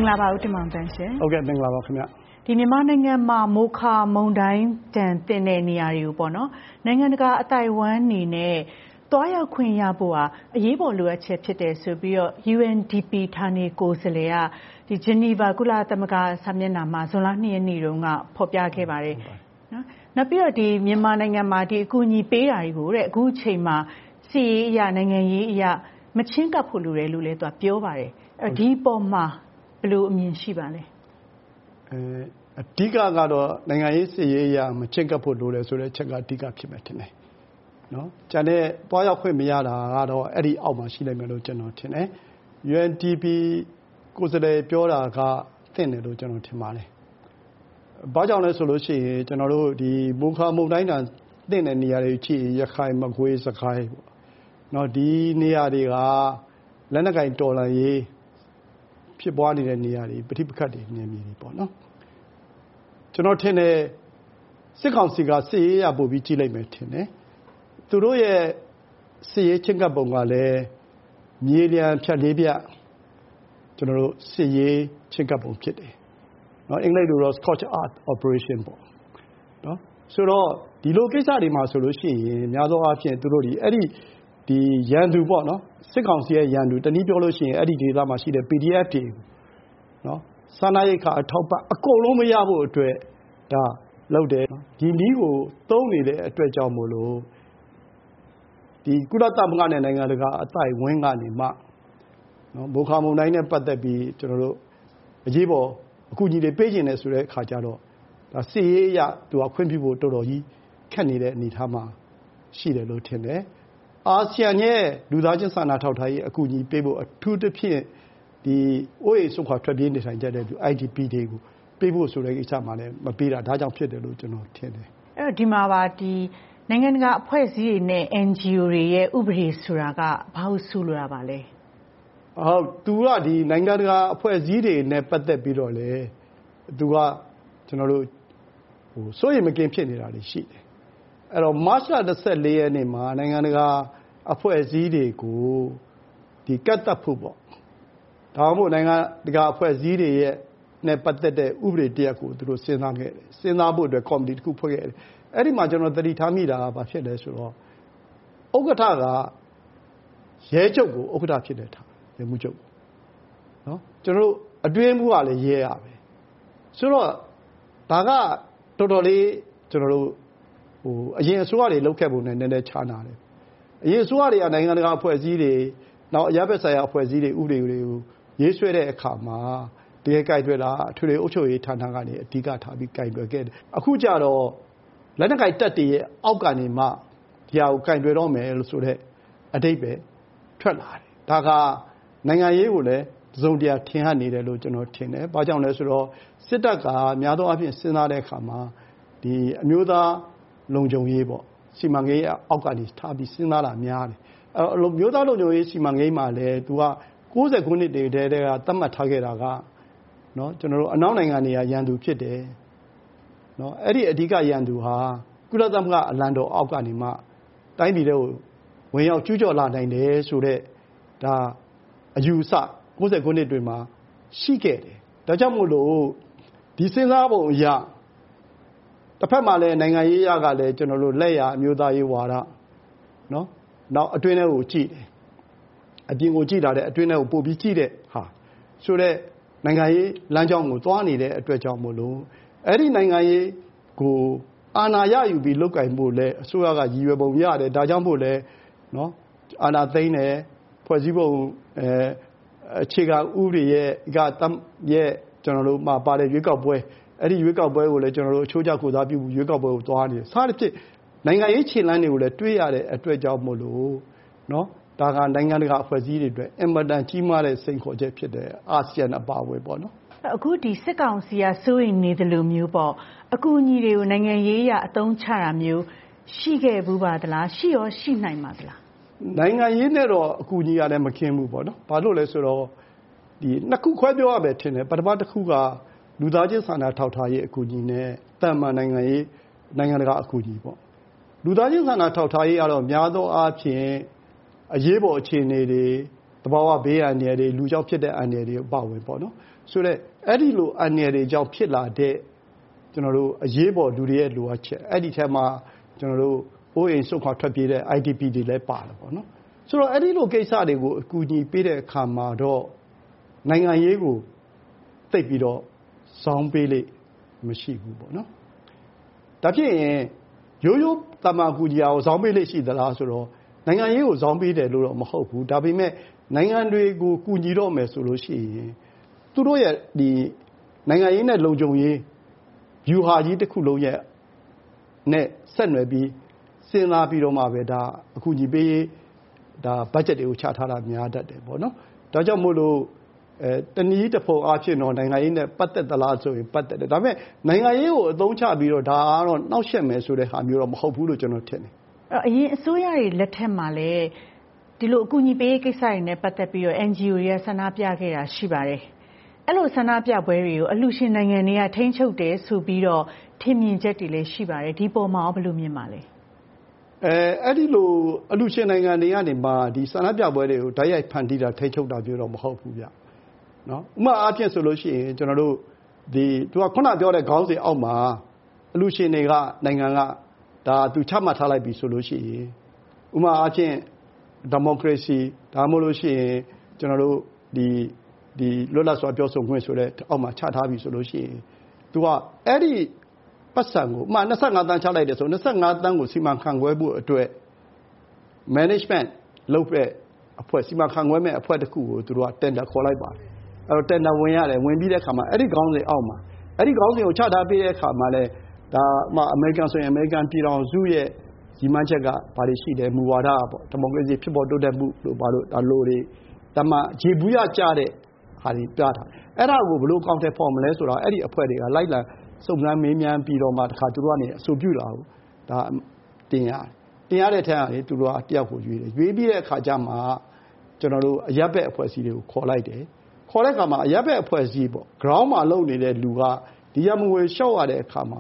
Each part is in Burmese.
္ဂလာပါဦးတင်မောင်တန်းရှင်ဟုတ်ကဲ့မင်္ဂလာပါခင်ဗျဒီမြန်မာနိုင်ငံမှာမိုခါမုန်တိုင်းတန်တင်တဲ့နေရာတွေကိုပေါ့နော်နိုင်ငံတကာအတိုင်ဝမ်နေနဲ့တွားရောက်ခွင့်ရဖို့ဟာအရေးပေါ်လိုအပ်ချက်ဖြစ်တယ်ဆိုပြီးတော့ UNDP ဌာနေကိုယ်စားလှယ်ကဒီဂျနီဗာကုလသမဂ္ဂစာမျက်နှာမှာဇွန်လ2ရက်နေ့တုန်းကဖော်ပြခဲ့ပါတယ်နော်နောက်ပြီးတော့ဒီမြန်မာနိုင်ငံမှာဒီအကူအညီပေးတာတွေကိုတဲ့အခုအချိန်မှာစီရေးအရာနိုင်ငံရေးအရာမချင်းကပ်ဖို့လိုတယ်လို့လည်းသူကပြောပါတယ်ဒီပေါ်မှာဘယ်လိုအမြင်ရှိပါလဲအဓိကကတော့နိုင်ငံရေးစီရေးအရာမချင်းကပ်ဖို့လိုတယ်ဆိုတဲ့အချက်ကအဓိကဖြစ်မယ်ထင်တယ်နော်ကျန်တဲ့တွားရောက်ခွင့်မရတာကတော့အဲ့ဒီအောက်မှာရှိနိုင်မယ်လို့ကျွန်တော်ထင်တယ် UNDP ကိုယ်စားလှယ်ပြောတာကသင့်တယ်လို့ကျွန်တော်ထင်ပါတယ်ဘာကြောင့်လဲဆိုလို့ရှိရင်ကျွန်တော်တို့ဒီမိုခါမုန်တိုင်းတန်သင့်တဲ့နေရာတွေကြည့်ရခိုင်မကွေးစကိုင်းပေါ့နော်ဒီနေရာတွေကလက်နက်ကင်တော်လှန်ရေးဖြစ်ပွားနေတဲ့နေရာတွေပဋိပက္ခတွေနေမြေတွေပေါ့နော်ကျွန်တော်ထင်တယ်စစ်ကောင်စီကစစ်ရေးရပို့ပြီးကြည့်လိုက်မယ်ထင်တယ်သူတို့ရဲ့စစ်ရေးချင်းကပ်ပုံကလည်းမြေလျံဖြတ်လေးပြကျွန်တော်တို့စစ်ရေးချင်းကပ်ပုံဖြစ်တယ်နော်အင်္ဂလိပ်လိုတော့ Scotch Art Operation ပေါ့နော်ဆိုတော့ဒီလိုကိစ္စတွေမှာဆိုလို့ရှိရင်များသောအားဖြင့်သူတို့ဒီရန်သူပေါ့နော်စစ်ကောင်စီရဲ့ရန်သူတနည်းပြောလို့ရှိရင်အဲ့ဒီဒေသမှာရှိတဲ့ PDF တွေနော်စာနာရိတ်ခါအထောက်ပံ့အကုန်လုံးမရဖို့အတွက်ဒါလုပ်တယ်ဒီနည်းကိုသုံးနေတဲ့အတွက်ကြောင့်မို့လို့ဒီကုလသမဂ္ဂနဲ့နိုင်ငံတကာအသိုက်ဝန်းကနေမှနော်မိုခါမုန်တိုင်းနဲ့ပတ်သက်ပြီးကျွန်တော်တို့အရေးပေါ်အကူအညီတွေပေးခြင်းနဲ့ဆိုတဲ့အခါကျတော့ဒါစစ်ရေးအရသူကခွင့်ပြုဖို့တော်တော်ကြီးခက်နေတဲ့အနေအထားမှာရှိတယ်လို့ထင်တယ်အာဆီယံရဲ့လူသားချင်းစာနာထောက်ထားရေးအကူအညီပေးဖို့အထူးသဖြင့်ဒီအိုးအိမ်ဆုတ်ခွာထွက်ပြေးနေထိုင်ကြတဲ့ IDP တွေကိုပေးဖို့ဆိုတဲ့ကိစ္စမှာလည်းမပေးတာဒါကြောင့်ဖြစ်တယ်လို့ကျွန်တော်ထင်တယ်အဲ့တော့ဒီမှာပါဒီနိုင်ငံတကာအဖွဲ့အစည်းတွေနဲ့ NGO တွေရဲ့ဥပဒေဆိုတာကဘာလို့ဆူလိုတာပါလဲဟုတ်သူကဒီနိုင်ငံတကာအဖွဲ့အစည်းတွေနဲ့ပတ်သက်ပြီးတော့လေသူကကျွန်တော်တို့စိုးရိမ်မကင်းဖြစ်နေတာတွေရှိတယ်အဲ့တော့မတ်လ14ရက်နေ့မှာနိုင်ငံတကာအဖွဲ့အစည်းတွေကိုဒီကတ်တပ်ဖို့ပေါ့ဒါမှမဟုတ်နိုင်ငံတကာအဖွဲ့အစည်းတွေရဲ့နဲ့ပတ်သက်တဲ့ဥပဒေတရက်ကိုသူတို့စဉ်းစားခဲ့တယ်စဉ်းစားဖို့အတွက်ကော်မတီတစ်ခုဖွဲ့ခဲ့တယ်အဲ့ဒီမှာကျွန်တော်သတိထားမိတာကဘာဖြစ်လဲဆိုတော့ဥက္ကဋ္ဌကရဲချုပ်ကိုဥက္ကဋ္ဌဖြစ်တဲ့ထားရဲမှုချုပ်နော်ကျွန်တော်တို့အတွင်းမှုကလည်းရဲရပဲဆိုတော့ဒါကတော်တော်လေးကျွန်တော်တို့အရင်အစိုးရတွေလုပ်ခဲ့ပုံနဲ့နည်းနည်းခြားနာတယ်အရင်အစိုးရတွေကနိုင်ငံတကာအဖွဲ့အစည်းတွေနောက်အရပ်ဘက်ဆိုင်ရာအဖွဲ့အစည်းတွေဥပဒေတွေကိုရေးဆွဲတဲ့အခါမှာတကယ်ကြိုက်တွေ့တာအထွေထွေအုပ်ချုပ်ရေးဌာနကနေအဓိကထားပြီးကြိုက်တွေ့ခဲ့တယ်အခုကျတော့လက်နက်ကိုင်တပ်တွေရဲ့အောက်ကနေမှဒီဟာကိုကြိုက်တွေ့တော့မယ်လို့ဆိုတဲ့အဓိပ္ပာယ်ထွက်လာတယ်ဒါကနိုင်ငံရေးကိုလည်းတစုံတရာထင်ဟပ်နေတယ်လို့ကျွန်တော်ထင်တယ်ဘာကြောင့်လဲဆိုတော့စစ်တပ်ကများသောအားဖြင့်စဉ်းစားတဲ့အခါမှာဒီအမျိုးသားလုံခြုံရေးပေါ့စီမံကိန်းအောက်ကနေထားပြီးစဉ်းစားတာများတယ်အဲ့မျိုးသားလုံခြုံရေးစီမံကိန်းမှာလည်းသူက60ခုနှစ်တည်းကသတ်မှတ်ထားခဲ့တာကနော်ကျွန်တော်တို့အနောက်နိုင်ငံတွေကရန်သူဖြစ်တယ်နော်အဲ့ဒီအဓိကရန်သူဟာကုလသမဂ္ဂအလံတော်အောက်ကနေမှတိုင်းပြည်တွေကိုဝင်ရောက်ကျူးကျော်လာနိုင်တယ်ဆိုတော့ဒါအယူအဆ60ခုနှစ်တွင်မှာရှိခဲ့တယ်ဒါကြောင့်မို့လို့ဒီစဉ်းစားပုံအရတစ်ဖက်မှာလည်းနိုင်ငံရေးရကလည်းကျွန်တော်တို့လက်ရအမျိုးသားရေးဝါဒနော်နောက်အတွင်းထဲကိုကြည့်တယ်အပြင်ကိုကြည့်တာတဲ့အတွင်းထဲကိုပို့ပြီးကြည့်တဲ့ဟာဆိုတော့နိုင်ငံရေးလမ်းကြောင်းကိုသွားနေတဲ့အတွက်ကြောင့်မို့လို့အဲ့ဒီနိုင်ငံရေးကိုအာဏာရယူပြီးလုတ်ကင်ဖို့လဲအစိုးရကရည်ရွယ်ပုံရတယ်ဒါကြောင့်မို့လဲနော်အာဏာသိမ်းတယ်ဖွဲ့စည်းပုံအခြေခံဥပဒေရဲ့ကျွန်တော်တို့မှာပါတဲ့ရွေးကောက်ပွဲအဲ့ဒီရွေးကောက်ပွဲကိုလည်းကျွန်တော်တို့အချိုးကျကိုစားပြုရွေးကောက်ပွဲကိုသွားနေတယ်စသဖြင့်နိုင်ငံရေးခြေလှမ်းတွေကိုလည်းတွေးရတဲ့အတွက်ကြောင့်မို့လို့နော်ဒါကနိုင်ငံတကာအဖွဲ့အစည်းတွေအတွက်အင်မတန်ကြီးမားတဲ့စိန်ခေါ်ချက်ဖြစ်တယ်အာဆီယံအပါအဝင်ပေါ့နော်အခုဒီစစ်ကောင်စီကစိုးရိမ်နေတယ်လို့မျိုးပေါ့အကူအညီတွေကိုနိုင်ငံရေးအရအသုံးချတာမျိုးရှိခဲ့ဘူးပါသလားရှိရောရှိနိုင်ပါသလားနိုင်ငံရေးနဲ့တော့အကူအညီကလည်းမခင်းဘူးပေါ့နော်ဘာလို့လဲဆိုတော့ဒီနှစ်ခုခွဲပြောရမယ်ထင်တယ်ပထမတစ်ခုကလူသားချင်းစာနာထောက်ထားရေးအကူအညီနဲ့တာမန်နိုင်ငံရေးနိုင်ငံတကာအကူအညီပေါ့လူသားချင်းစာနာထောက်ထားရေးကတော့များသောအားဖြင့်အရေးပေါ်အခြေအနေတွေသဘာဝဘေးအန္တရာယ်တွေလူကြောင့်ဖြစ်တဲ့အန္တရာယ်တွေအပါအဝင်ပေါ့နော်ဆိုတော့အဲ့ဒီလိုအန္တရာယ်တွေကြောင့်ဖြစ်လာတဲ့ကျွန်တော်တို့အရေးပေါ်လူတွေရဲ့လိုအပ်ချက်အဲ့ဒီထဲမှာကျွန်တော်တို့အိုးအိမ်စွန့်ခွာထွက်ပြေးတဲ့ IDP တွေလည်းပါတယ်ပေါ့နော်ဆိုတော့အဲ့ဒီလိုကိစ္စတွေကိုအကူအညီပေးတဲ့အခါမှာတော့နိုင်ငံရေးကိုသိပ်ပြီးတော့ဇောင်းပေးလိမရှိဘူးပေါ့နော်ဒါဖြစ်ရင်ရိုးရိုးတမန်ကူကြီးအောင်ဇောင်းပေးလိရှိသလားဆိုတော့နိုင်ငံရေးကိုဇောင်းပေးတယ်လို့တော့မဟုတ်ဘူးဒါပေမဲ့နိုင်ငံတွေကိုကူညီတော့မယ်ဆိုလို့ရှိရင်သူတို့ရဲ့ဒီနိုင်ငံရေးနဲ့လုံခြုံရေးယူဟာကြီးတစ်ခုလုံးရဲ့နဲ့ဆက်နွယ်ပြီးစဉ်းစားပြီးတော့မှပဲဒါအကူအညီပေးဒါဘတ်ဂျက်တွေကိုချထားတာများတတ်တယ်ပေါ့နော်ဒါကြောင့်မို့လို့တနည်းတစ်ပုံအားဖြင့်တော့နိုင်ငံရေးနဲ့ပတ်သက်သလားဆိုရင်ပတ်သက်တယ်ဒါပေမဲ့နိုင်ငံရေးကိုအသုံးချပြီးတော့ဒါကတော့နှောက်ယှက်မယ်ဆိုတဲ့ဟာမျိုးတော့မဟုတ်ဘူးလို့ကျွန်တော်ထင်တယ်အရင်အစိုးရတွေလက်ထက်မှာလည်းဒီလိုအကူအညီပေးကိစ္စတွေနဲ့ပတ်သက်ပြီးတော့ NGO တွေဆန္ဒပြခဲ့တာရှိပါတယ်အဲ့လိုဆန္ဒပြပွဲတွေကိုအလှူရှင်နိုင်ငံတွေကထိန်းချုပ်တယ်ဆိုပြီးတော့ထင်မြင်ချက်တွေလည်းရှိပါတယ်ဒီပုံမှာဘယ်လိုမြင်ပါလဲအဲ့ဒီလိုအလှူရှင်နိုင်ငံတွေကနေမှဒီဆန္ဒပြပွဲတွေကိုဓာတ်ရိုက်ဖန်တီးတာထိန်းချုပ်တာမျိုးတော့မဟုတ်ဘူးဗျနော်ဥပမာအားဖြင့်ဆိုလို့ရှိရင်ကျွန်တော်တို့ဒီသူကခုနပြောတဲ့ခေါင်းစဉ်အောက်မှာအလှူရှင်တွေကနိုင်ငံကဒါသူချမှတ်ထားလိုက်ပြီဆိုလို့ရှိရင်ဥပမာအားဖြင့်ဒီမိုကရေစီဒါမှမဟုတ်လို့ရှိရင်ကျွန်တော်တို့ဒီလွတ်လပ်စွာပြောဆိုခွင့်ဆိုတဲ့အောက်မှာချထားပြီဆိုလို့ရှိရင်သူကအဲ့ဒီပတ်စံကိုဥပမာ25တန်းချလိုက်တယ်ဆို25တန်းကိုစီမံခန့်ခွဲဖို့အတွက် management လုပ်တဲ့အဖွဲ့စီမံခန့်ခွဲမဲ့အဖွဲ့တစ်ခုကိုသူတို့က tender ခေါ်လိုက်ပါတယ်အဲ့တော့ tender ဝင်ရတယ်ဝင်ပြီးတဲ့အခါမှာအဲ့ဒီခေါင်းစဉ်အောက်မှာအဲ့ဒီခေါင်းစဉ်ကိုချထားပေးတဲ့အခါမှာလဲဒါမှအမေရိကန်ဆိုရင်အမေရိကန်ပြည်ထောင်စုရဲ့ညီမချက်ကဘာတွေရှိတယ်မူဝါဒပေါ့ဒီမိုကရေစီဖြစ်ပေါ်တိုးတက်မှုလို့ဘာလို့ဒါလို့တွေတမရေဘူးရကြတဲ့ဟာတွေပြတာအဲ့ဒါကိုဘယ်လိုကောင်တယ်ဖော်မလဲဆိုတော့အဲ့ဒီအဖွဲ့တွေကလိုက်လာစုံစမ်းမေးမြန်းပြီးတော့မှတခါသူတို့ကနေအဆိုပြုတာကိုဒါတင်ရတဲ့ထက်ကနေသူတို့ကတယောက်ကိုရွေးတယ်ရွေးပြီးတဲ့အခါကျမှကျွန်တော်တို့အရပ်ဘက်အဖွဲ့အစည်းတွေကိုခေါ်လိုက်တယ်ခေါ်တဲ့အခါမှာအရပ်ဘက်အဖွဲ့အစည်းပေါ့ ground မှာလုပ်နေတဲ့လူကဒီရမငွေလျှောက်ရတဲ့အခါမှာ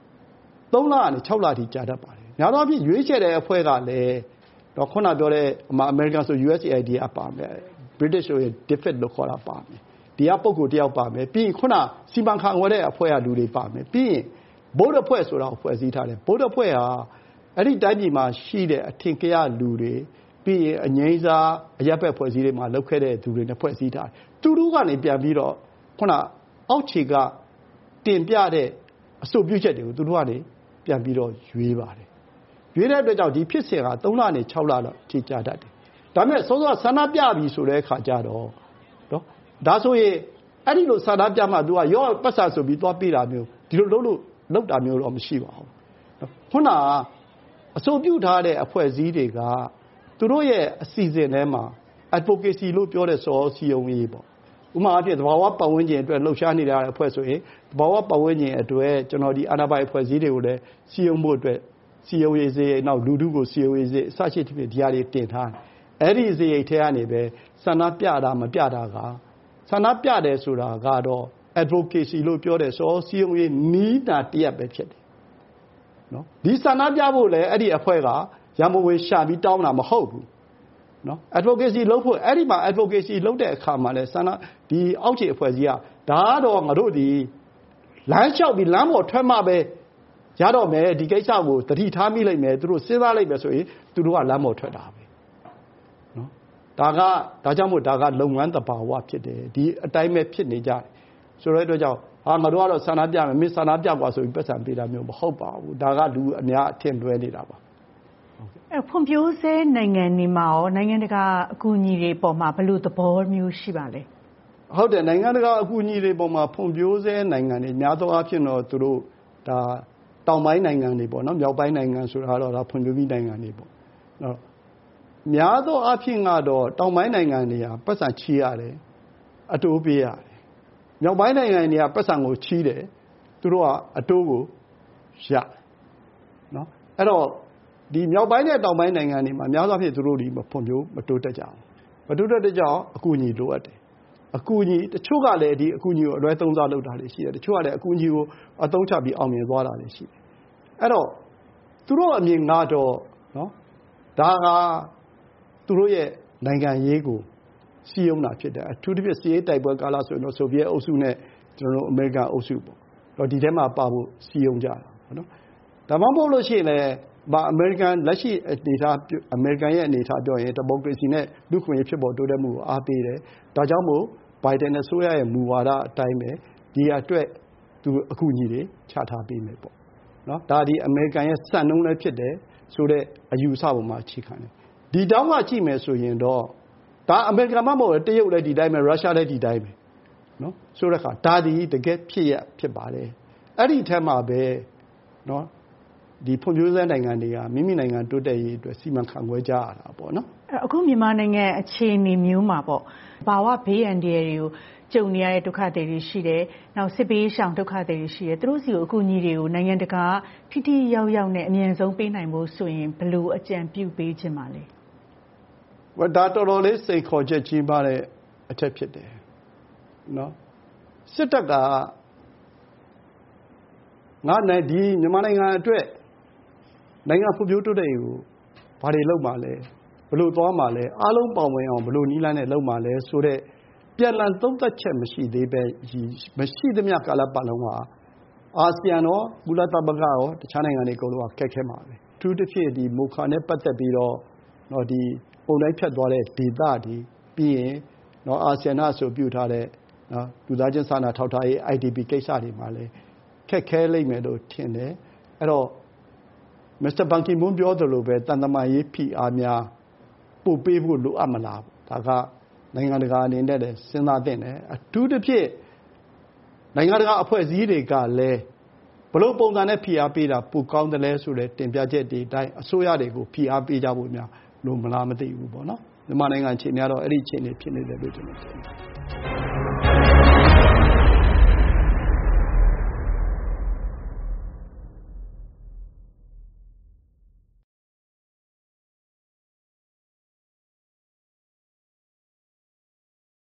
3လကနေ6လထိကြာတတ်ပါတယ်များသောအားဖြင့်ရွေးချယ်တဲ့အဖွဲ့ကလည်းတော့ခုနပြောတဲ့အမေရိကန်ဆို USAID ကပါမယ် British ဆိုရင် DFID လို့ခေါ်တာပါမယ်ဒီကပုဂ္ဂိုလ်တယောက်ပါမယ်ပြီးရင်ခုနစီမံခန့်ခွဲတဲ့အဖွဲ့ကလူတွေပါမယ်ပြီးရင်ဘုတ်အဖွဲ့ဆိုတာကိုဖွဲ့စည်းထားတယ်ဘုတ်အဖွဲ့ဟာအဲ့ဒီတိုင်းပြည်မှာရှိတဲ့အထင်ကရလူတွေပြီးရင်အငိမ့်စားအရပ်ဘက်ဖွဲ့စည်းတွေမှာလုပ်ခဲ့တဲ့သူတွေနဲ့ဖွဲ့စည်းထားတယ်သူတို့ကနေပြန်ပြီးတော့ခုနအောက်ခြေကတင်ပြတဲ့အဆိုပြုချက်တွေကိုသူတို့ကနေပြန်ပြီးတော့ရွေးပါတယ်ရွေးတဲ့အတွက်ကြောင့်ဒီဖြစ်စဉ်က3လနဲ့6လလောက်ထိကြာတတ်တယ်ဒါပေမဲ့စောစောဆန္ဒပြပြီဆိုတဲ့အခါကျတော့နော်ဒါဆိုရင်အဲ့ဒီလိုဆန္ဒပြမှ तू ကရောပတ်စံဆိုပြီးသွားပေးတာမျိုးဒီလိုလုပ်တာမျိုးတော့မရှိပါဘူးခုနအဆိုပြုထားတဲ့အဖွဲ့အစည်းတွေကသူတို့ရဲ့အစီအစဉ်ထဲမှာ advocacy လို့ပြောတဲ့စောစီယုံရေးပေါ့ဥပမာအဖြစ်သဘာဝပတ်ဝန်းကျင်အတွက်လှုပ်ရှားနေတဲ့အဖွဲ့ဆိုရင်သဘာဝပတ်ဝန်းကျင်အတွက်ကျွန်တော်ဒီအာဏာပိုင်အဖွဲ့အစည်းတွေကိုလည်းစီယုံဖို့အတွက်စီယုံရေးစေနောက်လူထုကိုစီယုံရေးစေအစရှိတဲ့ဒီဟာတွေတင်ထားအဲ့ဒီစေအိတ်ထဲကနေပဲဆန္ဒပြတာမပြတာကဆန္ဒပြတယ်ဆိုတာကတော့ advocacy လို့ပြောတဲ့စောစီယုံရေးနီးတာတရက်ပဲဖြစ်တယ်နော်ဒီဆန္ဒပြဖို့လည်းအဲ့ဒီအဖွဲ့ကရမဝေရှာပြီးတောင်းတာမဟုတ်ဘူးနော် advocacy လုပ်ဖို့အဲ့ဒီမှာ advocacy လုပ်တဲ့အခါမှာလည်းဆန္ဒဒီအောက်ခြေအဖွဲ့အစည်းကဒါတော့ငါတို့ဒီလမ်းလျှောက်ပြီးလမ်းပေါ်ထွက်မှပဲရတော့မယ်ဒီကိစ္စကိုတတိထားမိလိုက်မယ်သူတို့စဉ်းစားလိုက်မယ်ဆိုရင်သူတို့ကလမ်းပေါ်ထွက်တာပဲနော်ဒါကြောင့်မို့ဒါကလုပ်ငန်းတဘာဝဖြစ်တယ်ဒီအတိုင်းပဲဖြစ်နေကြတယ်ဆိုတဲ့အတွက်ကြောင့်ငါတို့ကတော့ဆန္ဒပြမယ်မင်းဆန္ဒပြကွာဆိုပြီးပတ်စံပေးတာမျိုးမဟုတ်ပါဘူးဒါကလူအများအထင်လွဲနေတာပါဖွံ့ဖြိုးဆဲနိုင်ငံတွေမှာရောနိုင်ငံတကာအကူအညီတွေပေါ်မှာဘယ်လိုသဘောမျိုးရှိပါလဲဟုတ်တယ်နိုင်ငံတကာအကူအညီတွေပေါ်မှာဖွံ့ဖြိုးဆဲနိုင်ငံတွေများသောအားဖြင့်တော့သူတို့ဒါတောင်ပိုင်းနိုင်ငံတွေပေါ့နော်မြောက်ပိုင်းနိုင်ငံဆိုတာတော့ဒါဖွံ့ဖြိုးပြီးနိုင်ငံတွေပေါ့နော်များသောအားဖြင့်ကတော့တောင်ပိုင်းနိုင်ငံတွေကပတ်စံချီးရတယ်အတိုးပေးရတယ်မြောက်ပိုင်းနိုင်ငံတွေကပတ်စံကိုချီးတယ်သူတို့ကအတိုးကိုရနော်အဲ့တော့ဒီမြောက်ပိုင်းနဲ့တောင်ပိုင်းနိုင်ငံတွေမှာများသောအားဖြင့်သူတို့ဒီမဖွံ့ဖြိုးမတိုးတက်ကြဘူးမတိုးတက်တဲ့ကြောင့်အကူအညီလိုအပ်တယ်အကူအညီတချို့ကလည်းဒီအကူအညီကိုအလွဲသုံးစားလုပ်တာတွေရှိတယ်တချို့ကလည်းအကူအညီကိုအသုံးချပြီးအောင်မြင်သွားတာတွေရှိတယ်အဲ့တော့သူတို့အမြင်ကတော့နော်ဒါကသူတို့ရဲ့နိုင်ငံရေးကိုစီးရုံးတာဖြစ်တယ်အထူးသဖြင့်စစ်ရေးတိုက်ပွဲကာလဆိုရင်တော့ဆိုဗီယက်အုပ်စုနဲ့ကျွန်တော်တို့အမေရိကန်အုပ်စုပေါ့တော့ဒီထဲမှာပါဖို့စီးရုံးကြတာပေါ့နော်ဒါမှမဟုတ်လို့ရှိရင်လည်းအမေရိကန်လက်ရှိအနေအထားအမေရိကန်ရဲ့အနေအထားပြောရင်ဒီမိုကရေစီနဲ့လူ့ခွင့်ရေးဖြစ်ပေါ်တိုးတက်မှုကိုအားပေးတယ်ဒါကြောင့်မို့ဘိုင်ဒန်အစိုးရရဲ့မူဝါဒအတိုင်းပဲဒီအတွက်သူအကူအညီတွေချထားပေးမယ်ပေါ့နော်ဒါဒီအမေရိကန်ရဲ့စံနှုန်းလည်းဖြစ်တယ်ဆိုတဲ့အယူအဆပေါ်မှာအခြေခံတယ်ဒီတောင်းကကြည့်မယ်ဆိုရင်တော့ဒါအမေရိကန်မှမဟုတ်တရုတ်လည်းဒီတိုင်းပဲရုရှားလည်းဒီတိုင်းပဲနော်ဆိုတဲ့အခါဒါဒီတကယ်ဖြစ်ပါတယ်အဲ့ဒီထက်မှာပဲနော်ဒီဖွံ့ဖြိုးဆဲနိုင်ငံတွေကမိမိနိုင်ငံတိုးတက်ရေးအတွက်စီမံခန့်ခွဲကြရတာပေါ့နော်အခုမြန်မာနိုင်ငံအခြေအနေမျိုးမှာပေါ့ဘာဝဘေးအန္တရာယ်တွေကိုကြုံနေရတဲ့ဒုက္ခသည်တွေရှိတယ်နောက်စစ်ဘေးရှောင်ဒုက္ခသည်တွေရှိတယ်သူတို့စီကိုအကူအညီတွေကိုနိုင်ငံတကာထိထိရောက်ရောက်နဲ့အမြန်ဆုံးပေးနိုင်ဖို့ဆိုရင်ဘယ်လိုအကြံပြုပေးခြင်းပါလဲဒါတော်တော်လေးစိန်ခေါ်ချက်ကြီးပါတဲ့အထက်ဖြစ်တယ်နော်စစ်တပ်ကဒီမြန်မာနိုင်ငံအတွက်နိုင်ငံဖွံ့ဖြိုးတိုးတက်ရေးကိုဘာတွေလုပ်မှာလဲဘယ်လိုသွားမှာလဲအားလုံးပါဝင်အောင်ဘယ်လိုနည်းလမ်းနဲ့လုပ်မှာလဲဆိုတော့ပြန်လည်သုံးသပ်ချက်မရှိသေးပဲမရှိသမျှကာလပတ်လုံးကအာဆီယံရောကုလသမဂ္ဂရောတခြားနိုင်ငံတွေအကုန်လုံးကခက်ခဲမှာပဲအထူးသဖြင့်ဒီမိုခါနဲ့ပတ်သက်ပြီးတော့ဒီပုံတိုင်းဖြတ်သွားတဲ့ဒေသတွေပြီးရင်အာဆီယံအဆိုပြုထားတဲ့လူသားချင်းစာနာထောက်ထားရေး IDP ကိစ္စတွေမှာလည်းခက်ခဲလိမ့်မယ်လို့ထင်တယ်အဲ့တော့မစ္စတာဘန်ကီမွန်းပြောသလိုပဲတန်တမာရေးဖိအားများပို့ပေးဖို့လိုအပ်မလားဒါကနိုင်ငံတကာအနေနဲ့လည်းစဉ်းစားသင့်တယ်အထူးသဖြင့်နိုင်ငံတကာအဖွဲ့အစည်းတွေကလည်းဘလို့ပုံစံနဲ့ဖိအားပေးတာပိုကောင်းတယ်လဲဆိုတဲ့တင်ပြချက်တွေအတိုင်းအစိုးရတွေကိုဖိအားပေးကြဖို့များလို့မလားမသိဘူးပေါ့နော်မြန်မာနိုင်ငံအခြေအနေကတော့အဲ့ဒီအခြေအနေဖြစ်နေတယ်လို့ကျွန်တော်ထင်တယ်